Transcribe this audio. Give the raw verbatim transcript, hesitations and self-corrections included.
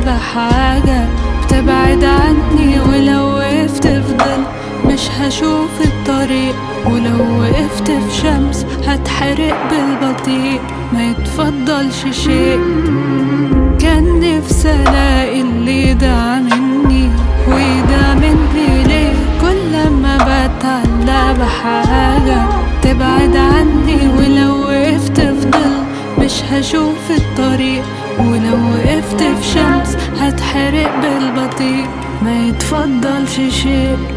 بحاجة بتبعد عني، ولو وقفت في ظل مش هشوف الطريق، ولو وقفت في شمس هتحرق بالبطيء ما يتفضلش شيء. كان نفسي الاقي اللي يدعى مني ويدعى مني ليه، كل ما بتعلق بحاجة تبعد عني، ولو وقفت في ظل مش هشوف الطريق، ولو وقفت في شمس هتحرق بالبطيء ما يتفضلش شيء.